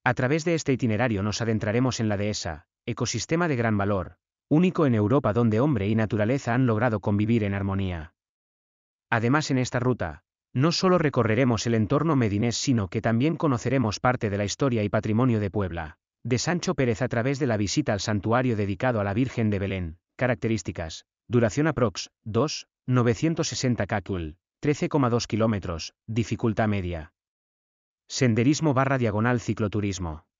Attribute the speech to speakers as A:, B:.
A: A través de este itinerario nos adentraremos en la dehesa, ecosistema de gran valor, único en Europa donde hombre y naturaleza han logrado convivir en armonía. Además, en esta ruta, no solo recorreremos el entorno medinés sino que también conoceremos parte de la historia y patrimonio de Puebla, de Sancho Pérez a través de la visita al santuario dedicado a la Virgen de Belén. Características: duración aprox. 2, 960 km, 13,2 km, dificultad media. Senderismo / cicloturismo.